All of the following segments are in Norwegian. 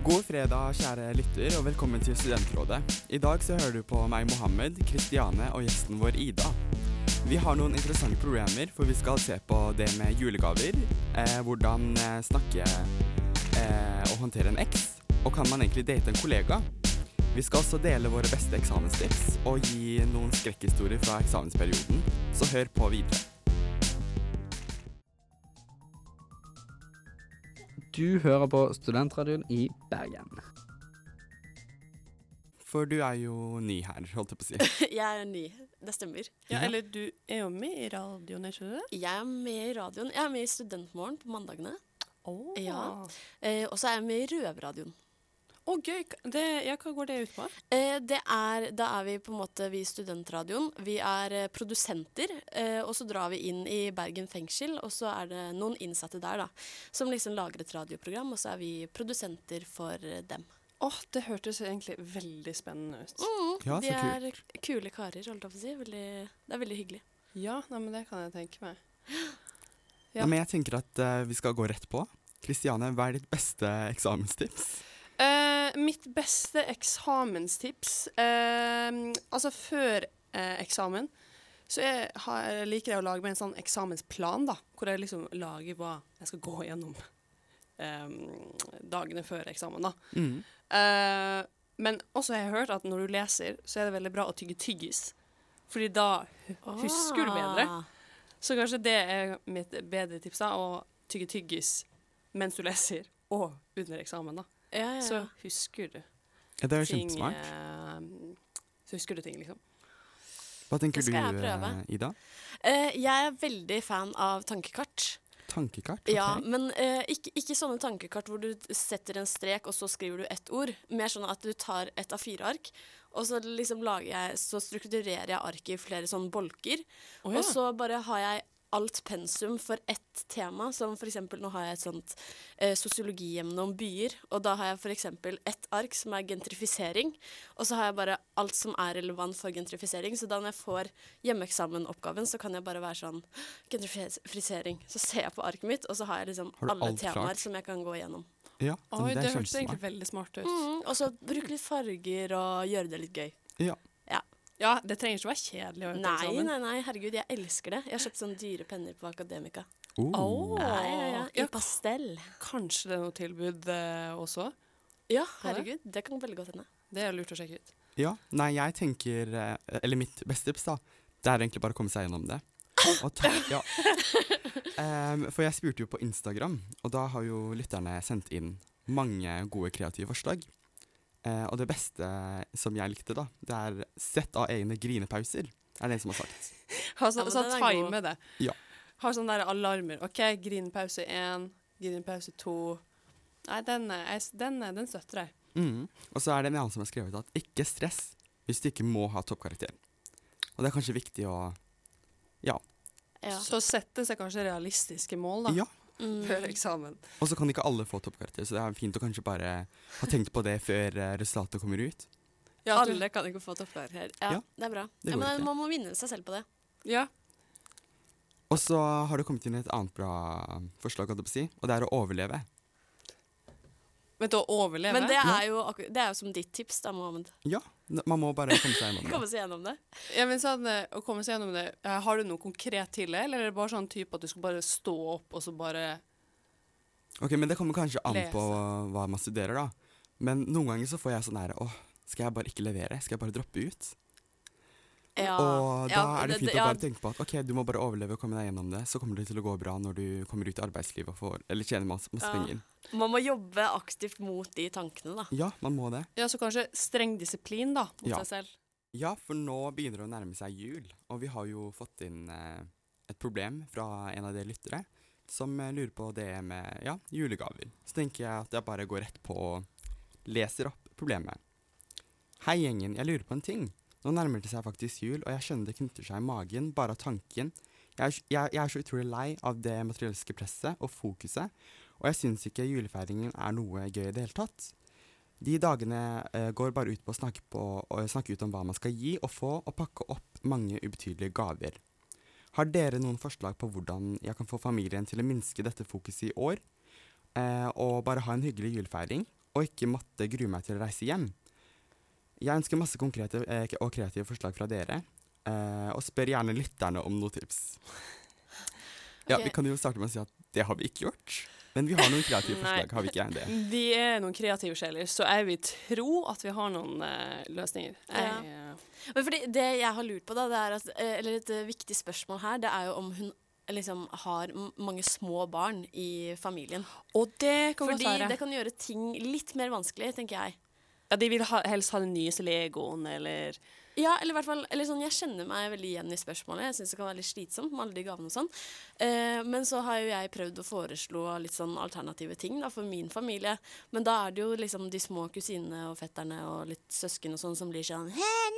God fredag, kjære lytter, og velkommen til Studentrådet. I dag så hører du på meg, Mohammed, Kristiane og gjesten vår, Ida. Vi har noen interessante problemer, for vi skal se på det med julegaver, hvordan snakke og håndtere en eks, og kan man egentlig date en kollega? Vi skal også dele våre beste eksamenstips, og gi noen skrekkhistorier fra eksamensperioden, så hør på videre. Du hører på Studentradioen i Bergen. For du er jo ny her, holdt jeg på å si. Jeg er ny, det stemmer. Ja, eller du er jo med i radioen, er ikke du det? Jeg er med i radioen. Jeg er med i Studentmorgen på mandagene. Ja. Og så er jeg med i Røverradioen. Gøy. Hva går det ut på? Da er vi på en måte vi i Studentradioen. Vi er produsenter, og så drar vi inn i Bergen fengsel, og så er det noen innsatte der da, som liksom lager et radioprogram, og så er vi produsenter for dem. Det hørtes egentlig veldig spennende ut. Ja, de så kult. er kule karer, holdt jeg på å si. Det er veldig hyggelig. Ja, men det kan jeg tenke meg. Ja, men jeg tenker at vi skal gå rett på. Kristiane, hva er ditt beste eksamenstips? Mitt beste eksamenstips, altså før eksamen, så liker jeg å lage meg en sånn eksamensplan da, hvor jeg liksom lager hva jeg skal gå gjennom dagene før eksamen da. Men også har jeg hørt at når du leser, så er det veldig bra å tygge tyggis, fordi da husker du bedre. Så kanskje det er mitt bedre tips da, å tygge tyggis mens du leser, og under eksamen da. Ja. Så husker du Ja, det er jo ting, kjempesmart. så husker du ting, liksom. Hva tenker Det skal jeg du, prøve. Ida? Jeg er veldig fan av tankekart. Tankekart? Ok. Ja, men ikke sånne tankekart hvor du setter en strek, og så skriver du ett ord. Mer sånn at du tar et A4-ark, og så liksom så strukturerer jeg arket i flere sånne bolker. Og så bare har jeg alt pensum for ett tema, som for eksempel nå har jeg et sånt sosiologiemne om byer, og da har jeg for eksempel ett ark som er gentrifisering, og så har jeg bare alt som er relevant for gentrifisering, så da når jeg får hjemmeeksamenoppgaven, så kan jeg bare være sånn, gentrifisering, så ser jeg på arket mitt, og så har jeg liksom Har du alle alt temaer klart? som jeg kan gå igjennom. Ja, Det det er hørtes egentlig kjempesmart. veldig smart ut. Og så bruke litt farger og gjøre det litt gøy. Ja. Ja, det trenger ikke være kjedelig å gjøre eksamen. Nei, herregud, jeg elsker det. Jeg har kjøpt sånne dyre penner på Akademika. Ja. I pastell. Kanskje det er noe tilbud også? Ja, herregud, det kan veldig godt hende. Det er lurt å sjekke ut. Ja, nei, jeg tenker, eller mitt beste tips da, det er egentlig bare å komme seg gjennom det. Ja. For jeg spurte jo på Instagram, og da har jo lytterne sendt inn mange gode kreative forslag. Og det beste som jeg likte da, det er sett av egne grinepauser, er det som har sagt. Så den er time det. Ja. Har sånne der alarmer. Ok, grinepause 1, grinepause 2. Nei, den støtter jeg. Og så er det en annen som har skrevet at ikke stress hvis du ikke må ha toppkarakter. Og det er kanskje viktig å, ja. Så sette seg kanskje realistiske mål da, Ja. før eksamen. Og så kan ikke alle få toppkarakter, så det er fint å kanskje bare ha tenkt på det før resultatet kommer ut. Ja, Alle kan ikke få toppkarakter. Ja, Ja, det er bra. det Ja, går men ikke. man må vinne seg selv på det. Ja. Og så har det kommet inn et annet bra forslag, holdt jeg på å si, og det er å overleve. Vet du, å overleve. Men det er jo som ditt tips da, Mohammed. Ja, man må bare komme seg gjennom det. Komme seg gjennom det. Ja, men sånn, å komme seg gjennom det, har du noe konkret til det, eller er det bare sånn type at du skal bare stå opp og så bare... Ok, men det kommer kanskje an Lese. på hva man studerer da. Men noen ganger så får jeg sånn her, skal jeg bare ikke levere? Skal jeg bare droppe ut? Ja. Og da er det fint å ja. bare tenke på at ok, du må bare overleve og komme deg gjennom det, så kommer det til å gå bra når du kommer ut i arbeidslivet og eller tjener masse penger. Man må jobbe aktivt mot de tankene da. Ja, man må det. Ja, så kanskje streng disiplin da, mot Ja. seg selv. Ja, for nå begynner det å nærme seg jul, og vi har jo fått inn et problem fra en av dere lyttere, som lurer på det med julegaver. Så tenker jeg at jeg bare går rett på og leser opp problemet. Hei gjengen, jeg lurer på en ting. Nå nærmer det seg faktisk jul, og jeg skjønner det knytter seg i magen, bare av tanken. Jeg er så utrolig lei av det materialistiske presset og fokuset, og jeg synes ikke julefeiringen er noe gøy i det hele tatt. De dagene går bare ut på å snakke ut om hva man skal gi og få, og pakke opp mange ubetydelige gaver. Har dere noen forslag på hvordan jeg kan få familien til å minske dette fokuset i år, og bare ha en hyggelig julefeiring, og ikke måtte grue meg til å reise hjem. Jeg ønsker masse konkrete og kreative forslag fra dere, og spør gjerne lytterne om noen tips. Ja, Ok. vi kan jo starte med å si at det har vi ikke gjort, men vi har noen kreative Nei. forslag, har vi ikke det? Vi er noen kreative sjeler, så jeg vil tro at vi har noen løsninger. Men fordi det jeg har lurt på, da, det er at, eller et viktig spørsmål her, det er jo om hun liksom har mange små barn i familien. Og det kan Fordi godt være. det kan gjøre ting litt mer vanskelig, tenker jeg. Ja, de vil helst ha den nyeste Legoen, eller Ja, eller i hvert fall, eller sånn, jeg kjenner meg veldig igjen i spørsmålet. Jeg synes det kan være litt slitsomt med alle de gavene og sånn. Men så har jo jeg prøvd å foreslå litt sånn alternative ting da, for min familie. Men da er det jo liksom de små kusinene og fetterne og litt søsken og sånn som blir sånn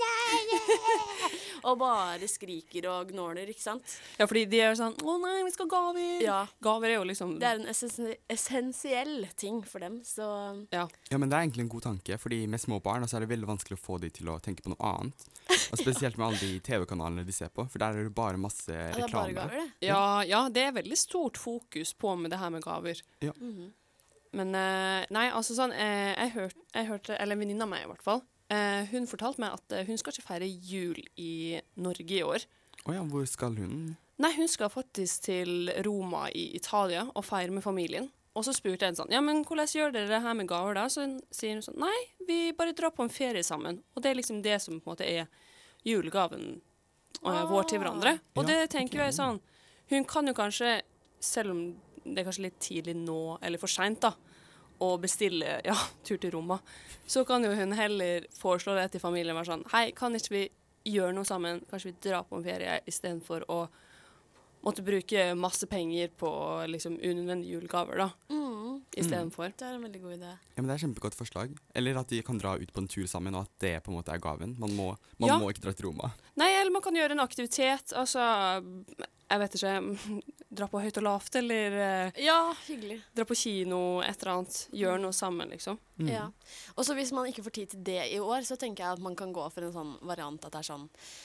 og bare skriker og gnåler, ikke sant? Ja, fordi de er sånn 'Å nei, vi skal ha gaver'. Ja, Gaver er jo liksom det er en essensiell ting for dem, så Ja, men det er egentlig en god tanke, fordi med små barn så er det veldig vanskelig å få de til å tenke på noe annet. Og spesielt med alle de TV-kanalene de ser på, for der er det bare masse ja, det er bare reklame. gaver, det. Ja, det er veldig stort fokus på med det her med gaver. Mhm. Men nei, altså sånn jeg hørte, eller en venninne av meg i hvert fall, hun fortalte meg at hun skal ikke feire jul i Norge i år. Å ja, hvor skal hun? Nei, hun skal faktisk til Roma i Italia og feire med familien. Og så spurte jeg sånn, ja, men hvordan gjør dere det her med gaver da? Så sier hun sånn, nei, vi bare drar på en ferie sammen. Og det er liksom det som på en måte er julegaven vår til hverandre. Og Ja, det tenker ok. jeg sånn, hun kan jo kanskje, selv om det er kanskje litt tidlig nå, eller for sent da, å bestille, ja, tur til Roma, så kan jo hun heller foreslå det til familien, være sånn, hei, kan ikke vi gjøre noe sammen? Kanskje vi drar på en ferie i stedet for å måtte bruke masse penger på liksom unødvendige julegaver da, i stedet for. Det er en veldig god idé. Ja, men det er et kjempegodt forslag. Eller at de kan dra ut på en tur sammen, og at det på en måte er gaven. Man må Ja. ikke dra til Roma. Nei, eller man kan gjøre en aktivitet, altså, jeg vet ikke, dra på høyt og lavt, eller Ja, hyggelig. dra på kino, et eller annet, gjøre noe sammen, liksom. Ja. Og så hvis man ikke får tid til det i år, så tenker jeg at man kan gå for en sånn variant at det er sånn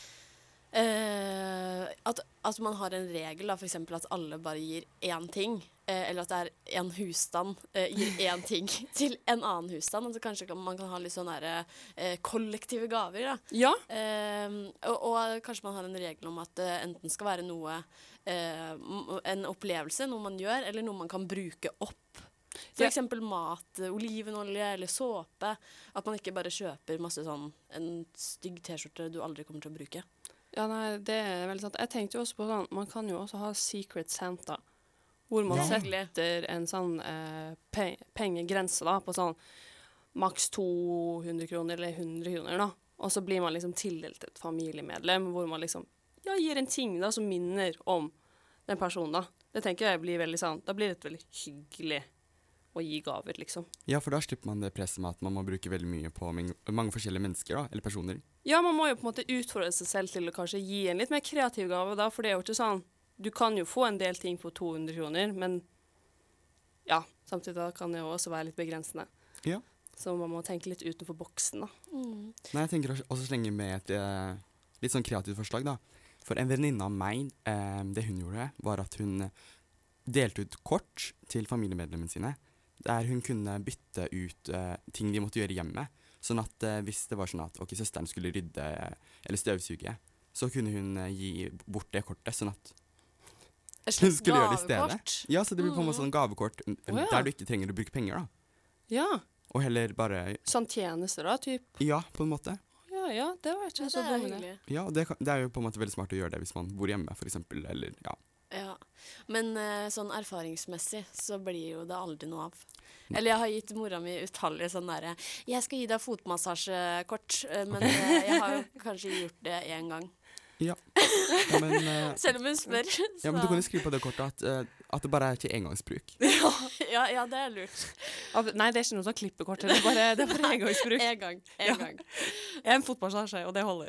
at man har en regel, da, for eksempel at alle bare gir én ting, eller at det er en husstand gir én ting til en annen husstand. Altså kanskje man kan ha litt sånn kollektive gaver, da. Ja, Og kanskje man har en regel om at det enten skal være noe, en opplevelse, noe man gjør, eller noe man kan bruke opp. For Ja. eksempel mat, olivenolje eller såpe. At man ikke bare kjøper masse sånn en stygg t-skjorte du aldri kommer til å bruke. ja, nei, det er veldig sant. Jeg tenkte jo også på sånn, man kan jo også ha Secret Santa, hvor man Ja. setter en sånn pengegrense da, på sånn maks 200 kroner eller 100 kroner da. Og så blir man liksom tildelt et familiemedlem, hvor man liksom gir en ting da, som minner om den personen da. Det tenker jeg blir veldig sånn, da blir det veldig hyggelig å gi gaver, liksom. Ja, for da slipper man det presset med at man må bruke veldig mye på mange forskjellige mennesker, da, eller personer. Ja, man må jo på en måte utfordre seg selv til å kanskje gi en litt mer kreativ gave da, for det er jo ikke sånn, du kan jo få en del ting for 200 kroner, men ja, samtidig da kan det jo også være litt begrensende. Ja. Så man må tenke litt utenfor boksen da. Nei, jeg tenker også slenge med et litt sånn kreativt forslag, da. For en venninne av meg, det hun gjorde, var at hun delte ut kort til familiemedlemmene sine, der hun kunne bytte ut ting de måtte gjøre hjemme. Sånn at hvis det var sånn at søsteren skulle rydde eller støvsuge, så kunne hun gi bort det kortet, sånn at Et hun slags skulle gjøre det i stedet. gavekort. Ja, så det blir på en måte sånn gavekort ja. der du ikke trenger å bruke penger, da. Ja, Og heller bare, sånn tjenester da, typ. ja, på en måte. Ja, det var ikke Ja, så det er dum idé. hyggelig. Ja, det er jo på en måte veldig smart å gjøre det hvis man bor hjemme, for eksempel, eller ja. Ja. Men sånn erfaringsmessig så blir jo det aldri noe av. Eller jeg har gitt mora mi utallige sånn derre 'Jeg skal gi deg fotmassasjekort', men jeg har jo kanskje gjort det én gang. Ja, men, Selv om hun spør. ja, men du kan jo skrive på det kortet at det bare er til engangsbruk. Ja, det er lurt. Nei, det er ikke noe sånn klippekort, det er bare engangsbruk. En gang. Ja. Gang. En fotmassasje, og det holder.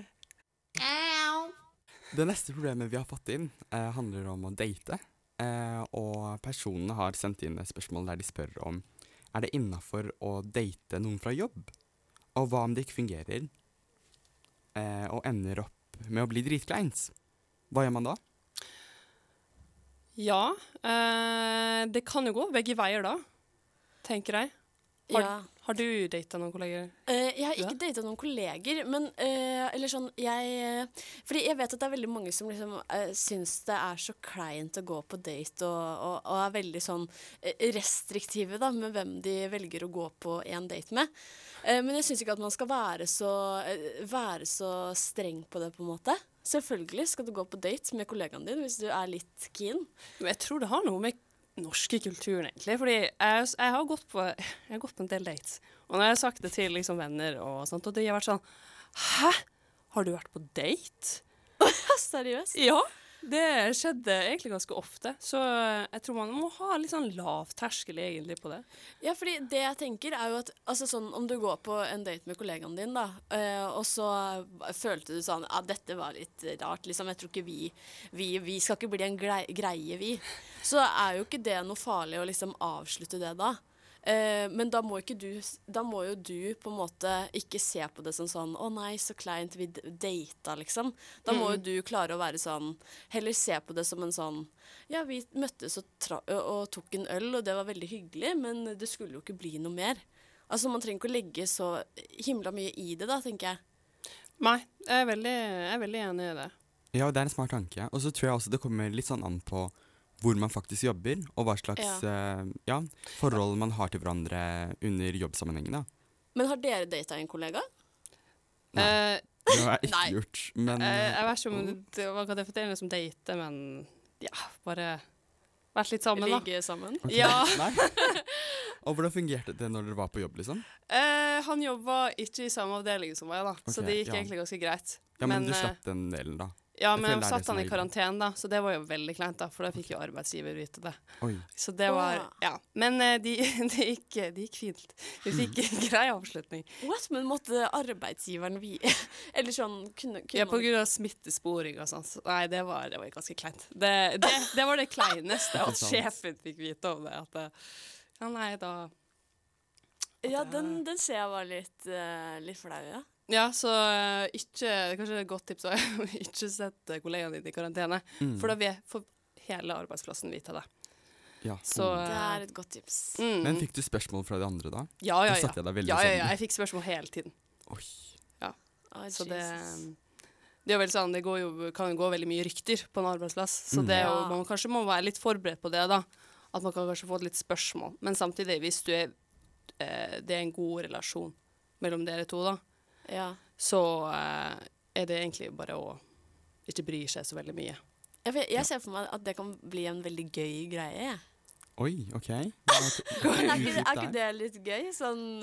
Det neste problemet vi har fått inn, handler om å date. Og personene har sendt inn et spørsmål der de spør om er det innenfor å date noen fra jobb. Og hva om det ikke fungerer, og ender opp med å bli dritkleins? Hva gjør man da? Ja, det kan jo gå begge veier da, tenker jeg. Har du datet noen kolleger? Jeg har ikke datet noen kolleger, men eller sånn, fordi jeg vet at det er veldig mange som liksom syns det er så kleint å gå på date, og er veldig sånn restriktive da, med hvem de velger å gå på en date med. Men jeg syns ikke at man skal være så streng på det, på en måte. Selvfølgelig skal du gå på date med kollegaen din hvis du er litt keen. Men jeg tror det har noe med norske kulturen, egentlig. Fordi jeg har gått på en del dates. Og når jeg har sagt det til liksom, venner og sånt, og de har vært sånn, hæ? Har du vært på date? Seriøst? Ja, det skjedde egentlig ganske ofte. Så jeg tror man må ha litt sånn lav terskel egentlig på det. Ja, fordi det jeg tenker er jo at altså sånn, om du går på en date med kollegaen din da, og så følte du sånn, dette var litt rart, liksom, jeg tror ikke vi skal ikke bli en greie, vi. Så er jo ikke det noe farlig å liksom avslutte det da. Men da må jo du på en måte ikke se på det som sånn, å nei, så kleint, vi data liksom. Da må jo du klare å være sånn, heller se på det som en sånn, ja, vi møttes og tok en øl, og det var veldig hyggelig, men det skulle jo ikke bli noe mer. Altså, man trenger ikke å legge så himla mye i det da, tenker jeg. Nei, jeg er veldig enig i det. Ja, det er en smart tanke. Og så tror jeg også det kommer litt sånn an på hvor man faktisk jobber, og hva slags forhold man har til hverandre under jobbsammenhengen da. Men har dere datet en kollega? Nei, det har jeg ikke Nei. gjort. Men Jeg vet ikke om man kan definere det som date, men ja, bare vært litt sammen da. Ligge sammen? ok, Ja. Nei. Og hvordan fungerte det når dere var på jobb, liksom? Han jobbet ikke i samme avdeling som meg da, så Ok, det gikk ja. egentlig ganske greit. Ja, men du eh, slapp den delen da. Ja, Jeg men føler jeg det er det satt som han er i karantene da, så det var jo veldig kleint da, for da fikk jo arbeidsgiver vite det. Oi. Så det var, ja. Men det gikk fint. Vi fikk en grei avslutning. What? Men måtte arbeidsgiveren eller sånn, kunne Ja, på man- grunn av smittesporing og sånn. Så, nei, det var ganske kleint. Det var det kleineste, at Sant. sjefen fikk vite om det. At ja, nei, da... Ja, den ser jeg var litt flau, ja. Ja, så kanskje et godt tips er å ikke sette kollegaene dine i karantene, for da får hele arbeidsplassen vite det. Ja. Så, Det er et godt tips. Men fikk du spørsmål fra de andre da? Ja, Da satte jeg deg veldig ja, sånn. jeg fikk spørsmål hele tiden. Oi. Så det er jo veldig sånn, kan jo gå veldig mye rykter på en arbeidsplass, så det er jo, Ja. man kanskje må være litt forberedt på det da, at man kan kanskje få litt spørsmål, men samtidig, hvis det er en god relasjon mellom dere to da, Ja. så er det egentlig bare å ikke bry seg så veldig mye. Jeg ser for meg at det kan bli en veldig gøy greie, jeg. Oi, ok. Men er ikke det litt gøy? Sånn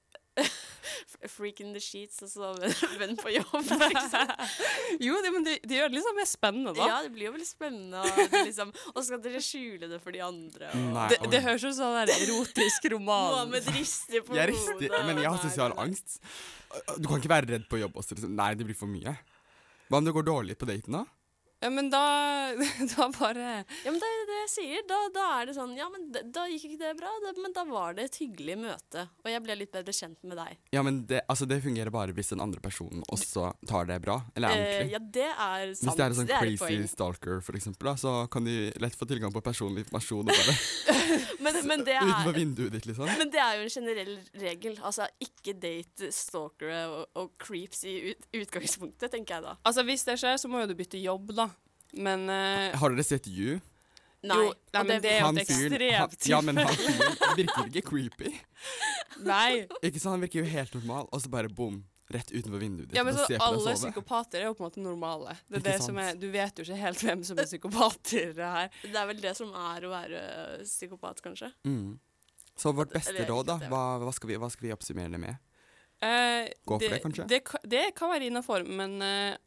freak in the sheets og så venn på jobb, liksom. Jo, men det gjør det liksom mer spennende da. Ja, det blir jo veldig spennende, og så skal dere skjule det for de andre. Og Nei, Det høres ut som en erotisk roman. Mohammed rister på Jeg rister, men jeg har sosial angst. Du kan ikke være redd på jobb også, liksom. Nei, det blir for mye. Hva om det går dårlig på daten da? Ja, men da bare... Ja, men det er det jeg sier. Da er det sånn, ja, men da gikk ikke det bra, men da var det et hyggelig møte, og jeg ble litt bedre kjent med deg. Ja, men det fungerer bare hvis den andre personen også tar det bra, eller er ordentlig. Ja, det er sant. Hvis det er en sånn et crazy poeng. stalker, for eksempel, da, så kan de lett få tilgang på personlig informasjon og bare Men det utenfor er... vinduet ditt, liksom. Men det er jo en generell regel. Altså, ikke date stalkere og creeps i utgangspunktet, tenker jeg da. Altså, hvis det skjer, så må jo du bytte jobb da. Men... Har dere sett You? Nei, Jo, nei, og men det er jo Han et fyren- ekstremt Ja, men han fyren virker ikke creepy. Nei. Ikke sant, han virker jo helt normal, og så bare boom, rett utenfor vinduet ditt. Ja, men og så ser på deg alle sove. psykopater er jo på en måte normale. Det er Ikke det som sant? du vet jo ikke helt hvem som er psykopater her. det er vel det som er å være psykopat, kanskje. Så vårt beste Eller råd, da, ikke det. hva skal vi oppsummere det med? Gå for det, kanskje? Det kan være innenfor, men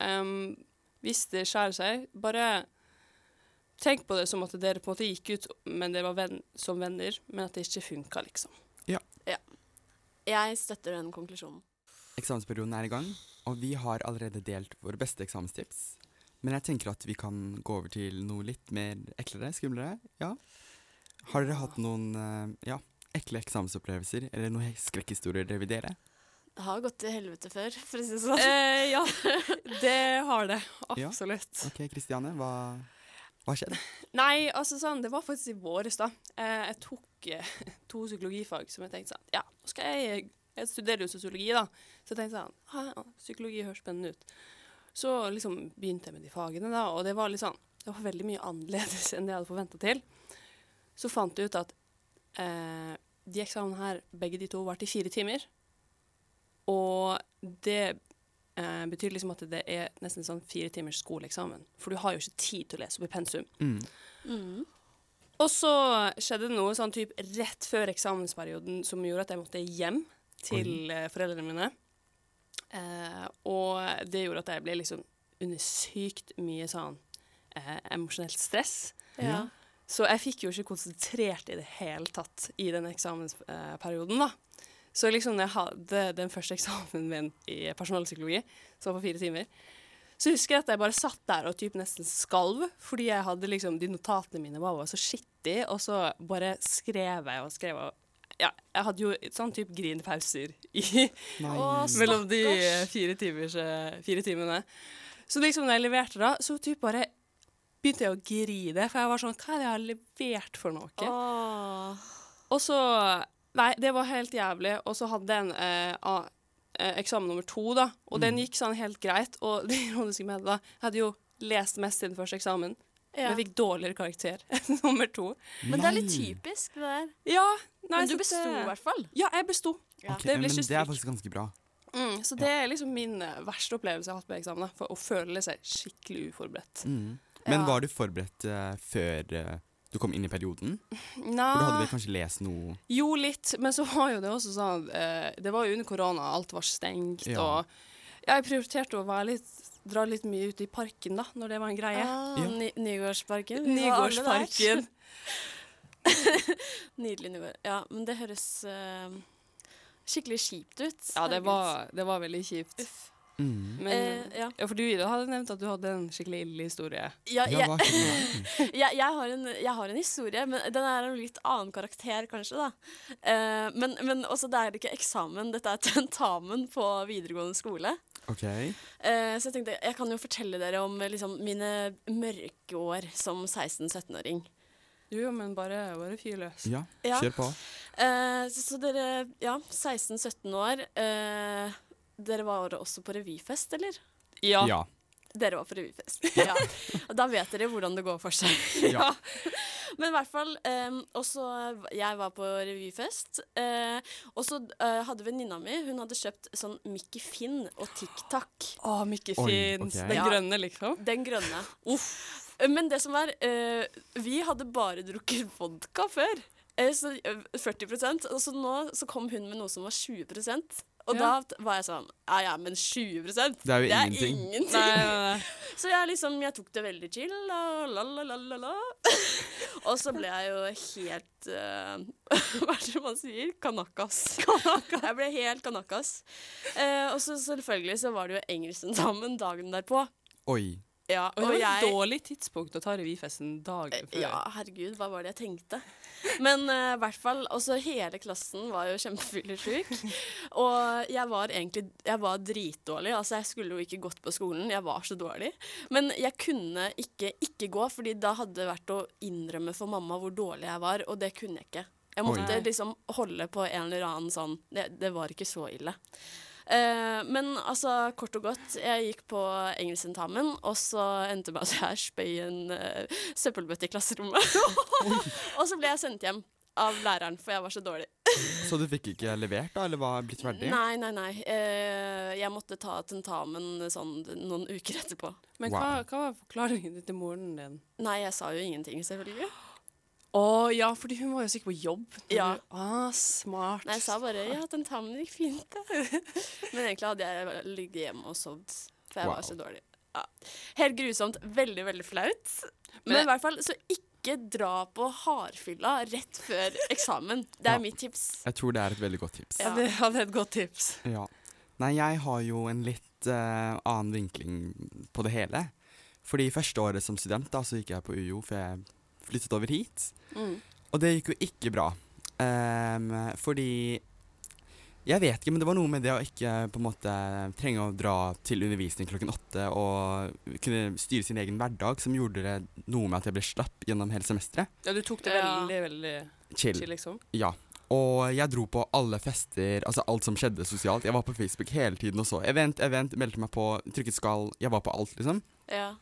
hvis det skjærer seg, bare tenk på det som at dere på en måte gikk ut, men dere var som venner, men at det ikke funket, liksom. Jeg støtter den konklusjonen. Eksamensperioden er i gang, og vi har allerede delt våre beste eksamenstips. Men jeg tenker at vi kan gå over til noe litt mer eklere, skumlere. Ja. Har dere hatt noen ekle eksamensopplevelser, eller noen skrekkhistorier dere vil dele? Det har gått til helvete før, for å si det sånn. Ja, det har det. Absolutt. Ok, Kristiane, hva skjedde? Nei, altså sånn, det var faktisk i våres da. Jeg tok 2 psykologifag som jeg tenkte sånn, ja, jeg studerer jo sosiologi da, så jeg tenkte sånn, psykologi høres spennende ut. Så liksom begynte jeg med de fagene da, og det var litt sånn, det var veldig mye annerledes enn det jeg hadde forventet til. Så fant jeg ut at de eksamen her, begge de to, varte i 4 timer, og det betyr liksom at det er nesten sånn 4 timers skoleeksamen, for du har jo ikke tid til å lese opp i pensum. Og så skjedde det noe sånn typ rett før eksamensperioden som gjorde at jeg måtte hjem til foreldrene mine. Og det gjorde at jeg ble liksom under sykt mye sånn emosjonelt stress. Ja. Så jeg fikk jo ikke konsentrert i det hele tatt i den eksamensperioden da. Så liksom når jeg hadde den første eksamen min i personalpsykologi, som var på 4 timer, så husker jeg at jeg bare satt der og typ nesten skalv, fordi jeg hadde liksom, de notatene mine var så skittig, og så bare skrev jeg, ja, jeg hadde jo sånn typ grinepauser mellom de 4 timene. Så liksom når jeg leverte da, så typ bare begynte jeg å grine, for jeg var sånn, hva er det jeg har levert for noe? Og så, nei, det var helt jævlig, og så hadde jeg eksamen nummer 2 da, og den gikk sånn helt greit, og det ironiske med det da, jeg hadde jo lest mest i den første eksamen, men jeg fikk dårligere karakter enn nummer 2. Men det er litt typisk det der. Ja. Nei, men du besto i hvert fall. Ja, jeg besto. Ja. Okay, men det er faktisk ganske bra. Så det er liksom min verste opplevelse jeg har hatt på eksamen, da, for å føle seg skikkelig uforberedt. Men var du forberedt før du kom inn i perioden? Nei. For du hadde vel kanskje lest noe? Jo, litt, men så var jo det også sånn, det var jo under korona, alt var stengt, og jeg prioriterte å dra litt mye ut i parken da, når det var en greie. Nygårdsparken. Nygårdsparken. Nydelig Nygård. Ja, men det høres skikkelig kjipt ut. Ja, det var veldig kjipt. Uff. Men, ja, for du Ida hadde nevnt at du hadde en skikkelig ille historie. Jeg har en historie, men den er en litt annen karakter kanskje da. Men også det er ikke eksamen, dette er tentamen på videregående skole. Ok. Så jeg tenkte, jeg kan jo fortelle dere om liksom, mine mørke år som 16-17-åring. Jo, men bare fyr løs. Ja, kjør på. Så dere, 16-17 år, dere var også på revyfest, eller? Ja. Dere var på revyfest. Ja. Og da vet dere hvordan det går for seg. Ja. Men i hvert fall, også jeg var på revyfest, og så hadde venninna mi, hun hadde kjøpt sånn Mickey Finn og TikTok. Mickey Finn, okay. Den grønne liksom. Den grønne. Men det som var, vi hadde bare drukket vodka før, så 40%, og så nå så kom hun med noe som var 20%. Og da var jeg sånn, men 20%, det er jo ingenting. Nei. Så jeg tok det veldig chill, la. Og så ble jeg jo helt, hva er det man sier? Kanakas. Jeg ble helt kanakas. Og så selvfølgelig så var det jo engelsktentamen dagen derpå. Oi. Ja, og det var et dårlig tidspunkt å ta revyfesten dagen før. Ja, herregud, hva var det jeg tenkte? Men i hvert fall, også hele klassen var jo kjempefyllesyk. Og jeg var dritdårlig, altså jeg skulle jo ikke gått på skolen, jeg var så dårlig. Men jeg kunne ikke gå, fordi da hadde det vært å innrømme for mamma hvor dårlig jeg var, og det kunne jeg ikke. Jeg måtte liksom holde på en eller annen sånn, det var ikke så ille. Men altså, kort og godt, jeg gikk på engelsktentamen, og så endte med at jeg spøy en søppelbøtte i klasserommet. Og så ble jeg sendt hjem av læreren, for jeg var så dårlig. Så du fikk ikke levert da, eller var blitt ferdig? Nei. Jeg måtte ta tentamen sånn noen uker etterpå. Men hva var forklaringen til moren din? Nei, jeg sa jo ingenting, selvfølgelig. Ja, fordi hun var jo sikkert på jobb. Ja. Smart. Nei, jeg sa bare, tentamen gikk fint. Men egentlig hadde jeg ligget hjemme og sovet, for jeg var så dårlig. Ja. Helt grusomt, veldig, veldig flaut. Men i hvert fall, så ikke dra på hardfylla rett før eksamen. Det er mitt tips. Jeg tror det er et veldig godt tips. Ja, det hadde et godt tips. Ja. Nei, jeg har jo en litt annen vinkling på det hele. Fordi første året som student da, så gikk jeg på UiO, for jeg flyttet over hit. Og det gikk jo ikke bra. Fordi jeg vet ikke, men det var noe med det å ikke på en måte trenge å dra til undervisning 8 og kunne styre sin egen hverdag, som gjorde det noe med at jeg ble slapp gjennom hele semesteret. Ja, du tok det veldig, veldig chill liksom. Ja. Og jeg dro på alle fester, altså alt som skjedde sosialt. Jeg var på Facebook hele tiden og så event, meldte meg på, trykket skall, jeg var på alt liksom. Ja.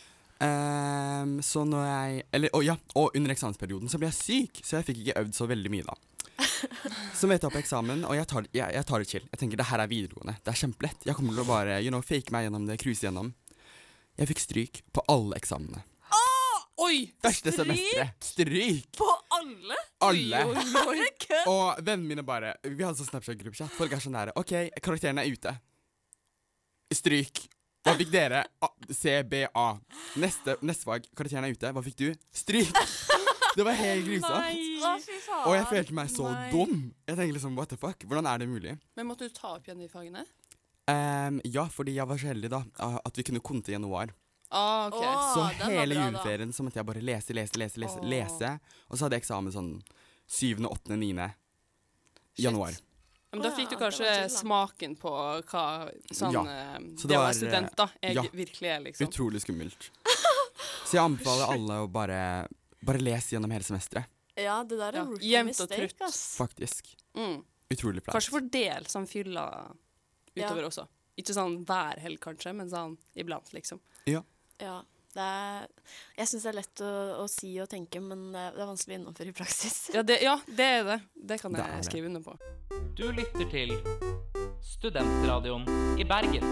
Så når og under eksamensperioden så ble jeg syk, så jeg fikk ikke øvd så veldig mye da. Så møtte jeg på eksamen, og jeg tar det chill. Jeg tenker, det her er videregående, det er kjempelett. Jeg kommer til å bare, fake meg gjennom det, cruise gjennom. Jeg fikk stryk på alle eksamene. Oi! Første semesteret. Stryk! På alle? Alle. Oi. Og vennene mine bare, vi hadde så Snapchat-gruppechat, folk er sånn nære. Ok, karakteren er ute. Stryk. Hva fikk dere? C, B, A. Neste fag, karakteren er ute. Hva fikk du? Stryk. Det var helt grusomt. Å, fy faen. Og jeg følte meg så dum. Jeg tenkte liksom, what the fuck? Hvordan er det mulig? Men måtte du ta opp igjen de fagene? Ja, fordi jeg var så heldig da, at vi kunne konte i januar. Ok. Så den var hele bra, da. juleferien så måtte jeg bare lese. Og så hadde jeg eksamen sånn 7., 8., 9. januar. Men da fikk du det var kanskje chill, da. smaken på hva sånn, Ja. Så det å det var, være student da, ja. virkelig er, liksom. Utrolig skummelt. Så jeg anbefaler alle å bare lese gjennom hele semesteret, Ja, det der er Ja, rookie jevnt og mistake, trutt. ass. faktisk. Utrolig flaut. Kanskje fordel sånn fylla utover også. Ikke sånn hver helg kanskje, men sånn iblant, liksom. Ja, jeg synes det er lett å si og tenke, men det er vanskelig å gjennomføre i praksis. Ja, det er det. Det kan Det jeg er det. skrive under på. Du lytter til Studentradioen i Bergen.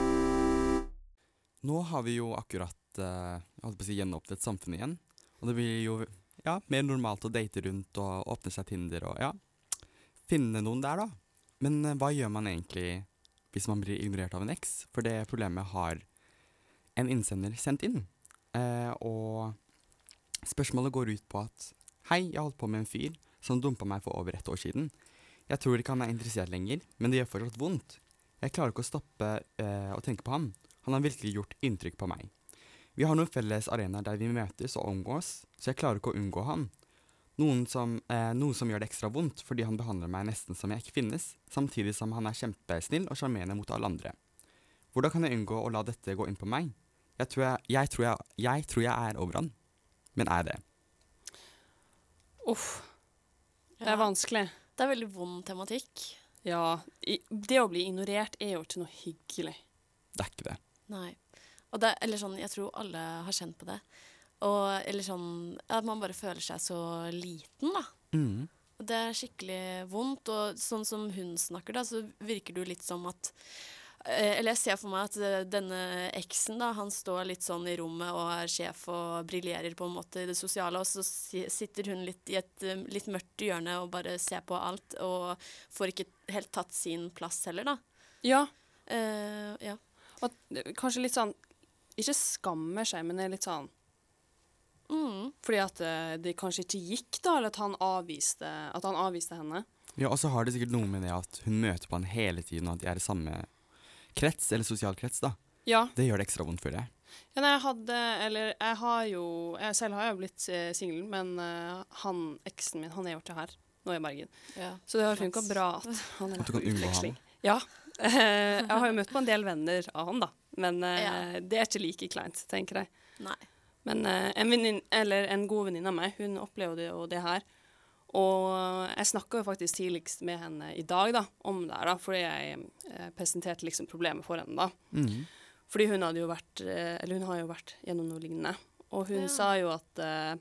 Nå har vi jo akkurat jeg holdt på å si gjenåpnet samfunnet igjen. Og det blir jo mer normalt å date rundt og åpne seg Tinder og finne noen der da. Men hva gjør man egentlig hvis man blir ignorert av en eks? For det problemet har en innsender sendt inn. Og spørsmålet går ut på at hei, jeg holdt på med en fyr som dumpet meg for over 1 år siden. Jeg tror ikke han er interessert lenger, men det gjør fortsatt vondt. Jeg klarer ikke å stoppe å tenke på han. Han har virkelig gjort inntrykk på meg. Vi har noen felles arenaer der vi møtes og omgås, så jeg klarer ikke å unngå han. Noe som gjør det ekstra vondt, fordi han behandler meg nesten som jeg ikke finnes, samtidig som han er kjempesnill og sjarmerende mot alle andre. Hvordan kan jeg unngå å la dette gå inn på meg? Jeg tror jeg er over han, men er det? Uff, det er vanskelig. Det er veldig vond tematikk. Ja, det å bli ignorert er jo ikke noe hyggelig. Det er ikke det. Nei. Og det, eller sånn, jeg tror alle har kjent på det. Eller sånn, at man bare føler seg så liten, da. Og det er skikkelig vondt, og sånn som hun snakker da, så virker det jo litt som at eller jeg ser for meg at denne eksen da, han står litt sånn i rommet og er sjef og briljerer på en måte i det sosiale, og så sitter hun litt i et litt mørkt hjørne og bare ser på alt, og får ikke helt tatt sin plass heller da. Ja. Ja. Og kanskje litt sånn, ikke skammer seg, men er litt sånn, fordi at det kanskje ikke gikk da, eller at han avviste henne. Ja, og så har det sikkert noe med det at hun møter på han hele tiden, og at de er i samme krets, eller sosial krets da. Ja. Det gjør det ekstra vondt for deg. Ja, nei, jeg selv har jo blitt singel, men eksen min, han er jo ikke her, nå i Bergen. Ja. Så det har funket bra at han er At du kan unngå utveksling. han. Ja, jeg har jo møtt på en del venner av han da, men det er ikke like kleint, tenker jeg. Nei. Men en god venninne av meg, hun opplever jo det her. Og jeg snakket jo faktisk tidligst med henne i dag da, om det her da, fordi jeg presenterte liksom problemet for henne da. Fordi hun har jo vært gjennom noe lignende. Og hun sa jo at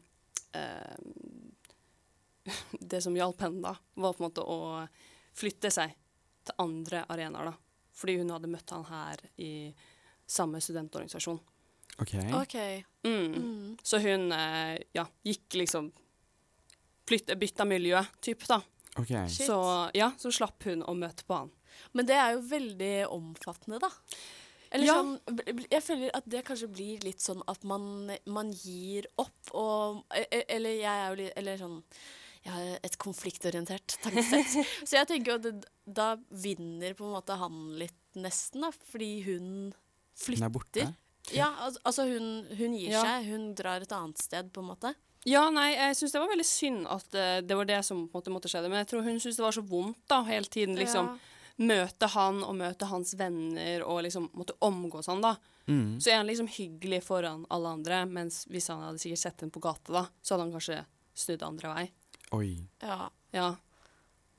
det som hjalp henne da, var på en måte å flytte seg til andre arenaer da. Fordi hun hadde møtt han her i samme studentorganisasjon. Ok. Så hun gikk liksom bytta miljø, typ da. Ok. Shit. Så slapp hun å møte på han. Men det er jo veldig omfattende da. Eller Ja. sånn, jeg føler at det kanskje blir litt sånn at man gir opp, eller jeg er jo litt, eller sånn, jeg har et konfliktorientert tankesett. Så jeg tenker jo at da vinner på en måte han litt nesten da, fordi hun flytter. Hun er borte. Ja, altså hun gir Ja. seg, hun drar et annet sted på en måte. Ja, nei, jeg synes det var veldig synd at det var det som på en måte måtte skje. Men jeg tror hun synes det var så vondt da, hele tiden, liksom, møte han og møte hans venner og liksom måtte omgås han da. Så er han liksom hyggelig foran alle andre, mens hvis han hadde sikkert sett henne på gata da, så hadde han kanskje snudd andre vei. Oi. Ja. Ja.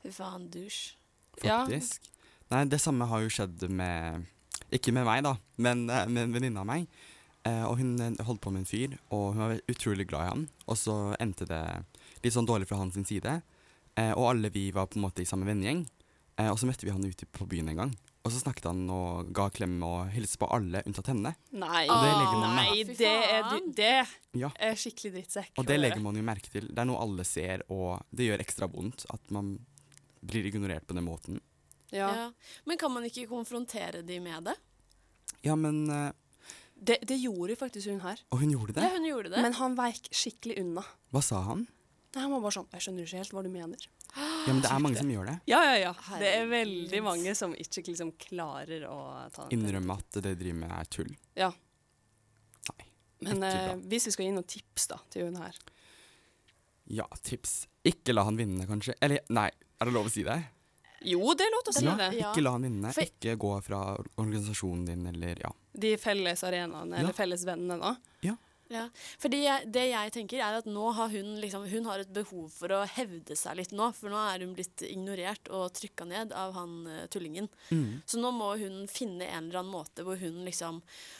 Fy faen, dusj. Ja. faktisk. Nei, det samme har jo skjedd med, ikke med meg da, men med en venninne av meg. Og hun holdt på med en fyr, og hun var utrolig glad i han. Og så endte det litt sånn dårlig fra hans side. Og alle vi var på en måte i samme vennegjeng. Og så møtte vi han ute på byen en gang. Og så snakket han og ga klem og hilste på alle unntatt henne. Nei, Og det legger man nei, Fy det faen. det Ja, er skikkelig drittsekk. og det legger man jo merke til. Det er noe alle ser, og det gjør ekstra vondt at man blir ignorert på den måten. Ja. Ja. Men kan man ikke konfrontere de med det? Ja, men Det gjorde jo faktisk hun her. Og hun gjorde det? Ja, hun gjorde det. Men han veik skikkelig unna. Hva sa han? Nei, han var bare sånn, jeg skjønner ikke helt hva du mener. Ja, men det er mange som gjør det. Ja. Det er Herregud. veldig mange som ikke liksom klarer å ta den. Innrømme at det de driver med er tull. Ja. Nei. Men Ikke bra. hvis vi skal gi noen tips da, til hun her. Ja, tips. Ikke la han vinne, kanskje. Eller, nei, er det lov å si det? Jo, det er lov til å si Ja, det. Ja. ikke la han vinne. For- Ikke gå fra organisasjonen din, eller ja. De felles arenaene, Ja. eller felles vennene da. Ja, fordi det jeg tenker er at nå har hun har et behov for å hevde seg litt nå, for nå er hun blitt ignorert og trykka ned av han tullingen. Så nå må hun finne en eller annen måte hvor hun liksom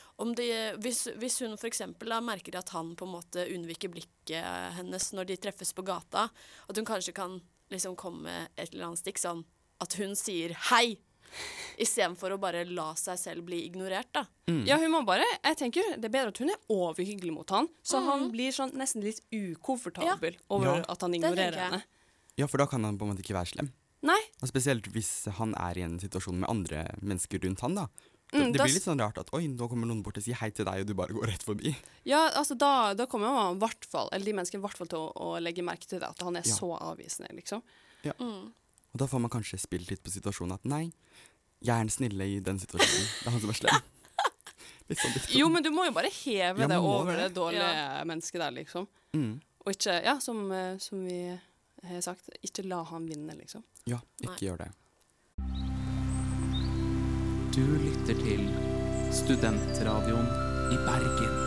hvis hun for eksempel da merker at han på en måte unnviker blikket hennes når de treffes på gata, at hun kanskje kan liksom komme med et eller annet stikk sånn at hun sier hei, istedenfor å bare la seg selv bli ignorert da. Ja, hun må bare, jeg tenker det er bedre at hun er overhyggelig mot han, så han blir sånn nesten litt ukomfortabel over Ja. at han tenker ignorerer jeg. henne. Ja, for da kan han på en måte ikke være slem. Nei, Og spesielt hvis han er i en situasjon med andre mennesker rundt han, da. Mm, Det da blir litt sånn rart at oi, nå kommer noen bort og sier hei til deg, og du bare går rett forbi. ja, altså da kommer man i hvert fall, eller de menneskene i hvert fall til å legge merke til det, at han er Ja. så avvisende, liksom. Og da får man kanskje spilt litt på situasjonen at nei, jeg er den snille i den situasjonen. Det er han som er slem. Litt sånn litt. Jo, men du må jo bare heve Ja, det man må over det. det dårlige mennesket der, liksom. Og ikke, ja, som vi har sagt, ikke la han vinne, liksom. Ja, ikke gjør det. Du lytter til Studentradioen i Bergen.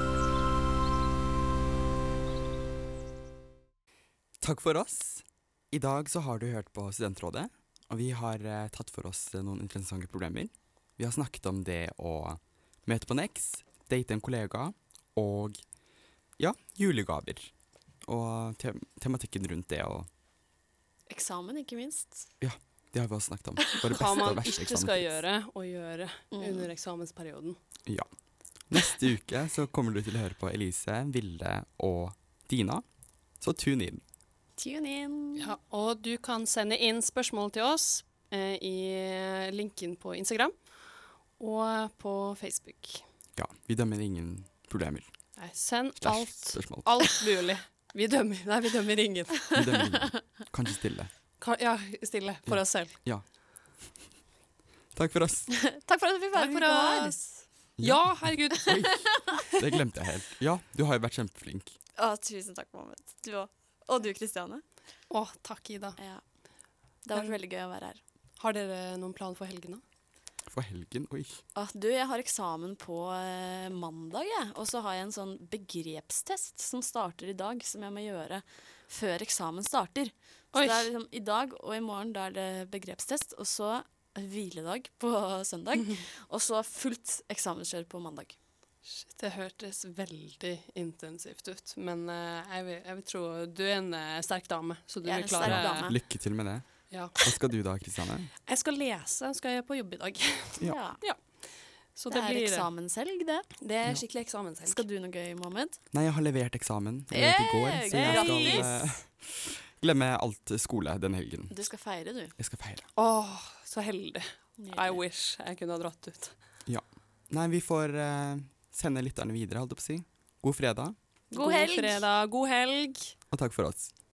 Takk for oss. I dag så har du hørt på Studentrådet, og vi har tatt for oss noen interessante problemer. Vi har snakket om det å møte på Nex, date en kollega, og ja, julegaver. Og tematikken rundt det, og Eksamen, ikke minst. det har vi også snakket om. Våre Hva beste man og verste ikke skal eksamenstips. gjøre, og gjøre under eksamensperioden. Ja. Neste uke så kommer du til å høre på Elise, Vilde og Dina. Så tune in. Tune in. Ja, og du kan sende inn spørsmål til oss i linken på Instagram og på Facebook. Ja, vi dømmer ingen problemer. Nei, send Slash alt, spørsmål. alt mulig. Vi dømmer ingen. Vi dømmer ingen. Kanskje stille. Ja, stille for oss selv. Takk for oss. Takk for at vi fikk være Takk for vikar. oss. Ja, herregud. Oi, det glemte jeg helt. Ja, du har jo vært kjempeflink. Å, tusen takk, Mohammed. Du òg. Og du, Kristiane. Å, takk, Ida. Ja. Det har vært veldig gøy å være her. Har dere noen plan for helgen da? For helgen, oi. Jeg har eksamen på mandag, jeg. Og så har jeg en sånn begrepstest som starter i dag, som jeg må gjøre før eksamen starter. Så Oi. det er liksom i dag og i morgen, da er det begrepstest, og så hviledag på søndag, og så fullt eksamenskjør på mandag. Shit, det hørtes veldig intensivt ut, men jeg vil tro du er en sterk dame, så du Jeg er vil en sterk klare... dame. Lykke til med det. Ja. Hva skal du da, Kristiane? Jeg skal lese, skal jeg på jobb i dag. Ja. Så Det det er blir eksamenshelg, det. Det er skikkelig eksamenshelg. Skal du noe gøy, Mohammed? Nei, jeg har levert eksamen. Jeg leverte i går, så jeg skal Grattis! glemme alt skole den helgen. Du skal feire, du. Jeg skal feire. Åh, så heldig. I Nydelig. wish jeg kunne ha dratt ut. Nei, vi får sende lytterne videre, holdt jeg på å si. God fredag, God helg! fredag, god helg. og takk for oss.